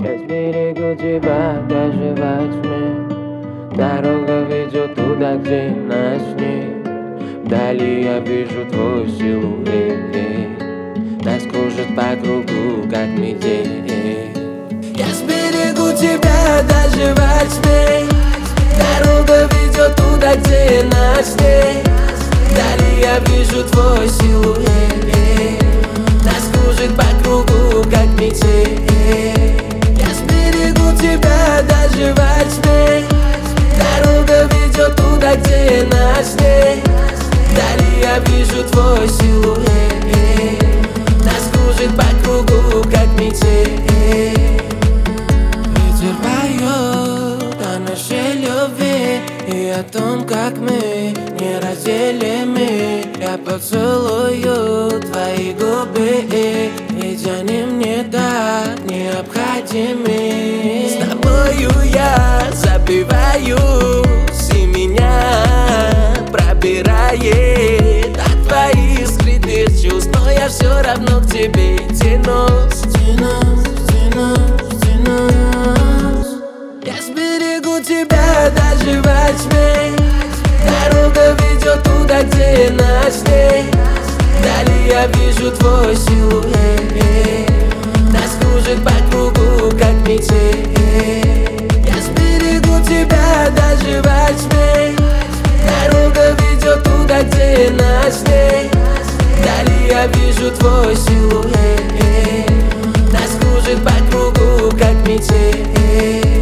Я сберегу тебя даже во тьме. Дорога ведет туда, где нас нет. Вдали я вижу твой силуэт. Нас кружит по кругу, как метель. Я сберегу тебя даже во тьме. Дорога ведет туда, где нас нет. Вдали я вижу твой силуэт. Нас кружит по кругу, как метель. Я сберегу тебя даже во тьме. Дорога ведет туда, где нас нет. Вдали я вижу твой силуэт. Нас кружит по кругу, как метель. Ветер поет о нашей любви и о том, как мы неразделимы. Я поцелую твои губы, ведь они мне так необходимы. С тобою я забиваюсь, и меня пробирает от твоих скрытых чувств, но я все равно к тебе тянусь. Я сберегу тебя даже во тьме. Дорога ведет туда, где нас нет. Вдали я вижу твой силуэт. Нас кружит по кругу, как метель. Я сберегу тебя даже во тьме. Дорога ведет туда, где нас нет. Вдали я вижу твой силуэт. Нас кружит по кругу, как метель.